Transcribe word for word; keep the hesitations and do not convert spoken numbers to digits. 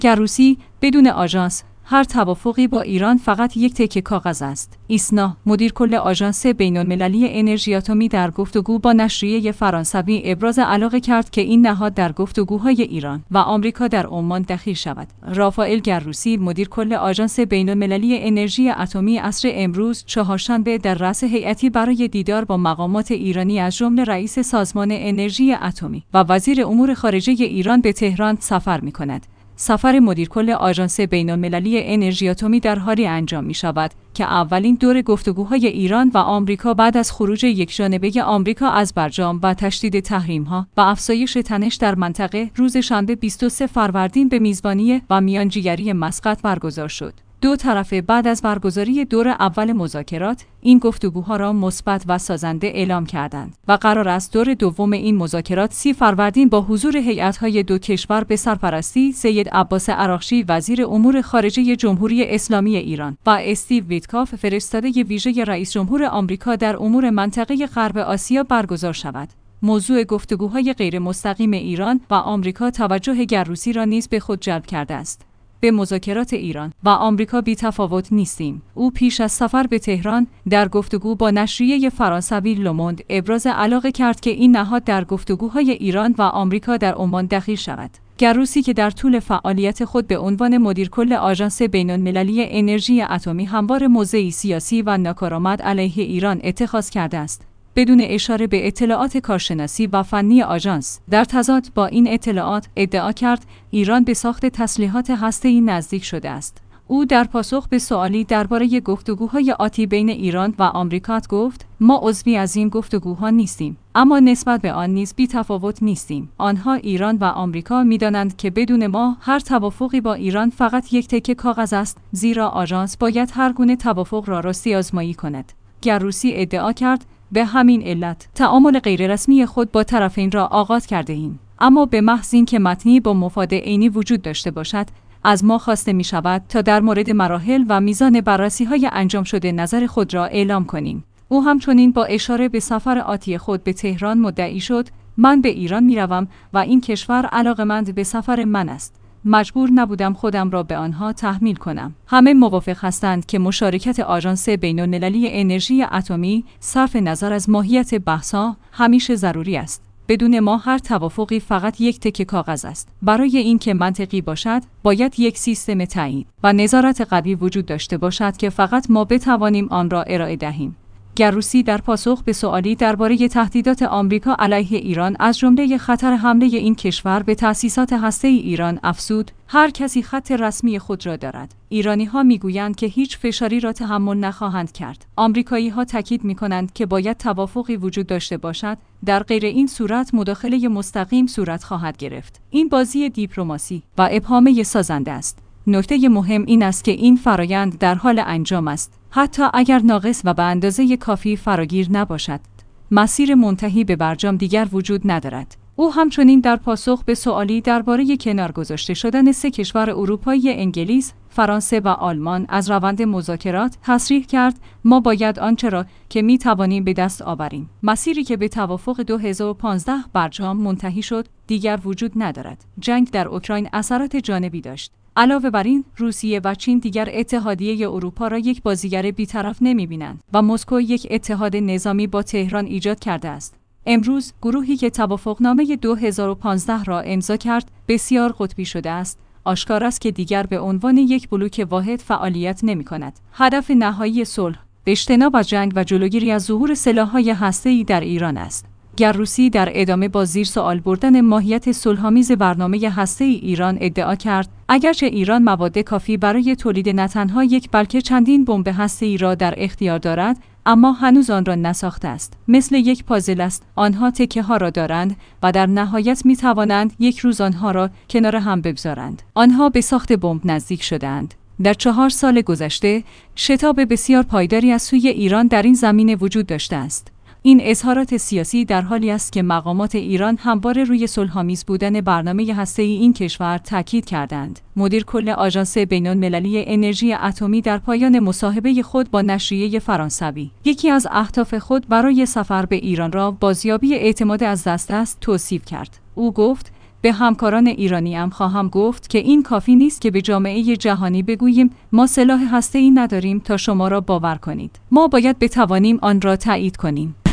گروسی بدون آژانس هر توافقی با ایران فقط یک تکه کاغذ است. ایسنا مدیر کل آژانس بین‌المللی انرژی اتمی در گفتگو با نشریه فرانسوی ابراز علاقه کرد که این نهاد در گفتگوهای ایران و آمریکا در عمان دخیل شود. رافائل گروسی مدیر کل آژانس بین‌المللی انرژی اتمی عصر امروز چهارشنبه در رأس هیئتی برای دیدار با مقامات ایرانی از جمله رئیس سازمان انرژی اتمی و وزیر امور خارجه ایران به تهران سفر می‌کند. سفر مدیر کل آژانس بین‌المللی انرژی اتمی در حالی انجام می شود که اولین دور گفتگوهای ایران و آمریکا بعد از خروج یکجانبه آمریکا از برجام و تشدید تحریم‌ها و افزایش تنش در منطقه روز شنبه بیست و سوم فروردین به میزبانی و میانجیگری مسقط برگزار شد. دو طرف بعد از برگزاری دور اول مذاکرات این گفتگوها را مثبت و سازنده اعلام کردند و قرار است دور دوم این مذاکرات سی فروردین با حضور هیئت‌های دو کشور به سرپرستی سید عباس عراقچی وزیر امور خارجه جمهوری اسلامی ایران و استیو ویتکاف فرستاده ویژه رئیس جمهور آمریکا در امور منطقه غرب آسیا برگزار شود. موضوع گفتگوهای غیر مستقیم ایران و آمریکا توجه گروسی را نیز به خود جلب کرده است. به مذاکرات ایران و آمریکا بی تفاوت نیستیم. او پیش از سفر به تهران در گفتگو با نشریه فرانسوی لوموند ابراز علاقه کرد که این نهاد در گفتگوهای ایران و آمریکا در عمان دخیل شود. گروسی که در طول فعالیت خود به عنوان مدیر کل آژانس بین‌المللی انرژی اتمی هموار موضعی سیاسی و ناکارآمد علیه ایران اتخاذ کرده است، بدون اشاره به اطلاعات کارشناسی و فنی آژانس در تضاد با این اطلاعات ادعا کرد ایران به ساخت تسلیحات هسته‌ای نزدیک شده است. او در پاسخ به سوالی درباره گفتگوهای آتی بین ایران و آمریکا گفت: ما عضوی از این گفتگوها نیستیم، اما نسبت به آن نیز بی تفاوت نیستیم. آنها ایران و آمریکا می‌دانند که بدون ما هر توافقی با ایران فقط یک تکه کاغذ است، زیرا آژانس باید هر گونه توافق را راستی آزمایی کند. گروسی ادعا کرد به همین علت تعامل غیررسمی خود با طرفین را آغاز کرده ایم، اما به محض اینکه متنی با مفاد عینی وجود داشته باشد از ما خواسته می شود تا در مورد مراحل و میزان بررسی های انجام شده نظر خود را اعلام کنیم. او همچنین با اشاره به سفر آتی خود به تهران مدعی شد: من به ایران می روم و این کشور علاقمند به سفر من است. مجبور نبودم خودم را به آنها تحمیل کنم. همه موافق هستند که مشارکت آژانس بین‌المللی انرژی اتمی صرف نظر از ماهیت بحث‌ها همیشه ضروری است. بدون ما هر توافقی فقط یک تکه کاغذ است. برای اینکه منطقی باشد، باید یک سیستم تایید و نظارت قوی وجود داشته باشد که فقط ما بتوانیم آن را ارائه دهیم. گروسی در پاسخ به سوالی درباره تهدیدات آمریکا علیه ایران از جمله خطر حمله این کشور به تأسیسات هسته‌ای ایران افزود: هر کسی خط رسمی خود را دارد. ایرانی‌ها می‌گویند که هیچ فشاری را تحمل نخواهند کرد. آمریکایی‌ها تاکید می‌کنند که باید توافقی وجود داشته باشد، در غیر این صورت مداخله مستقیم صورت خواهد گرفت. این بازی دیپلماسی و ابهام سازنده است. نکته مهم این است که این فرایند در حال انجام است، حتی اگر ناقص و به اندازه کافی فراگیر نباشد. مسیر منتهی به برجام دیگر وجود ندارد. او همچنین در پاسخ به سوالی درباره کنار گذاشته شدن سه کشور اروپایی انگلیس، فرانسه و آلمان از روند مذاکرات تصریح کرد: ما باید آنچه را که می توانیم به دست آوریم. مسیری که به توافق دو هزار و پانزده برجام منتهی شد دیگر وجود ندارد. جنگ در اوکراین اثرات جانبی داشت. علاوه بر این، روسیه و چین دیگر اتحادیه اروپا را یک بازیگر بی‌طرف نمی‌بینند و مسکو یک اتحاد نظامی با تهران ایجاد کرده است. امروز گروهی که توافقنامه دو هزار و پانزده را امضا کرد بسیار قطبی شده است. آشکار است که دیگر به عنوان یک بلوک واحد فعالیت نمی‌کند. هدف نهایی صلح اجتناب از جنگ و جلوگیری از ظهور سلاح‌های هسته‌ای در ایران است. گروسی در ادامه با زیر سوال بردن ماهیت صلح‌آمیز برنامه هسته‌ای ایران ادعا کرد: اگرچه ایران مواد کافی برای تولید نه تنها یک بلکه چندین بمب هسته‌ای را در اختیار دارد، اما هنوز آن را نساخته است. مثل یک پازل است، آنها تکه ها را دارند و در نهایت می توانند یک روز آنها را کنار هم بگذارند. آنها به ساخت بمب نزدیک شدند. در چهار سال گذشته شتاب بسیار پایداری از سوی ایران در این زمینه وجود داشته است. این اظهارات سیاسی در حالی است که مقامات ایران همواره روی صلح‌آمیز بودن برنامه هسته‌ای این کشور تاکید کردند. مدیر کل آژانس بین‌المللی انرژی اتمی در پایان مصاحبه خود با نشریه فرانسوی یکی از اهداف خود برای سفر به ایران را بازیابی اعتماد از دست است توصیف کرد. او گفت: به همکاران ایرانی هم خواهم گفت که این کافی نیست که به جامعه جهانی بگوییم ما سلاح هسته‌ای نداریم تا شما را باور کنید. ما باید بتوانیم آن را تایید کنیم.